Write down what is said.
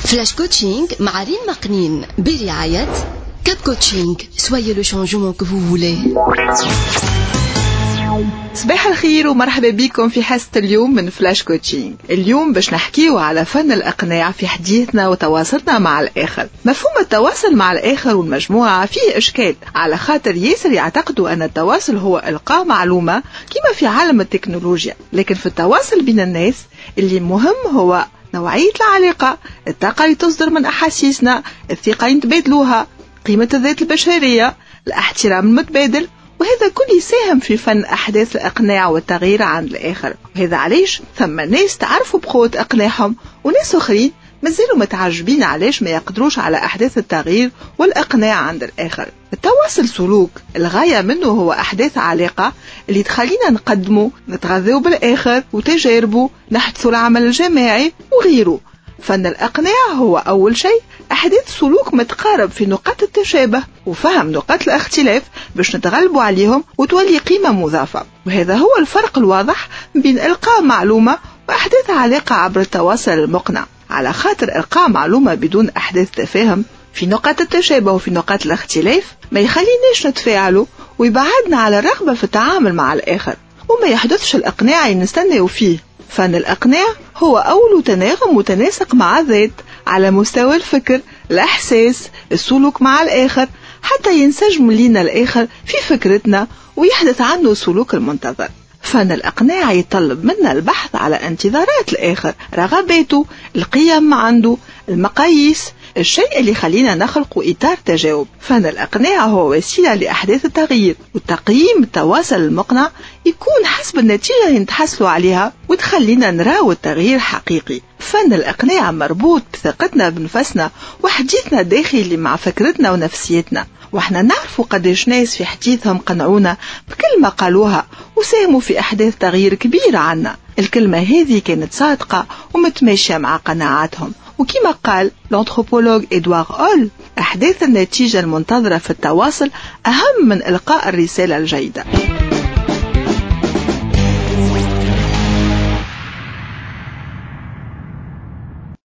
فلاش كوتشينغ مع ريم مقنين برعاية كاب كوتشينغ. Soyez le changement que vous voulez. صباح الخير ومرحبا بكم في حصة اليوم من فلاش كوتشينغ. اليوم باش نحكيو على فن الإقناع في حديثنا وتواصلنا مع الآخر. مفهوم التواصل مع الآخر والمجموعة فيه إشكال، على خاطر ياسر يعتقدوا أن التواصل هو إلقاء معلومة كما في عالم التكنولوجيا، لكن في التواصل بين الناس اللي مهم هو نوعية العلاقة، الطاقة اللي تصدر من أحاسيسنا، الثقة اللي نتبادلوها، قيمة الذات البشرية، الاحترام المتبادل، وهذا كل يساهم في فن أحداث الإقناع والتغيير عند الآخر. وهذا علاش ثم ناس تعرفوا بقوة إقناعهم وناس أخرين مازالوا متعجبين علاش ما يقدروش على أحداث التغيير والإقناع عند الآخر. التواصل سلوك الغاية منه هو أحداث علاقة اللي تخلينا نقدموا نتغذوا بالآخر وتجاربه، نحدثوا العمل الجماعي وغيره. فن الإقناع هو أول شيء أحداث سلوك متقارب في نقاط التشابه وفهم نقاط الاختلاف باش نتغلبوا عليهم وتولي قيمة مضافة. وهذا هو الفرق الواضح بين إلقاء معلومة وأحداث علاقة عبر التواصل المقنع، على خاطر إلقاء معلومة بدون أحداث تفاهم في نقاط التشابه وفي نقاط الاختلاف ما يخليناش نتفاعلوا ويبعدنا على الرغبة في التعامل مع الآخر، وما يحدثش الإقناع اللي نستناو فيه. فن الإقناع هو أول تناغم متناسق مع الذات على مستوى الفكر، الإحساس، السلوك مع الآخر، حتى ينسجم لنا الآخر في فكرتنا ويحدث عنه السلوك المنتظر. فن الإقناع يطلب منا البحث على انتظارات الآخر، رغباته، القيم عنده، المقاييس، الشيء اللي خلينا نخلق إطار تجاوب. فن الإقناع هو وسيلة لأحداث التغيير، والتقييم التواصل المقنع يكون حسب النتيجة اللي نتحصلوا عليها وتخلينا نراو التغيير حقيقي. فن الإقناع مربوط بثقتنا بنفسنا وحديثنا الداخلي مع فكرتنا ونفسيتنا، واحنا نعرفوا قديش ناس في حديثهم قنعونا بكلمة قالوها وساهموا في أحداث تغيير كبير عنا. الكلمة هذه كانت صادقة ومتماشية مع قناعاتهم، وكما قال الأنثروبولوج إدوار أول، أحداث النتيجة المنتظرة في التواصل أهم من إلقاء الرسالة الجيدة.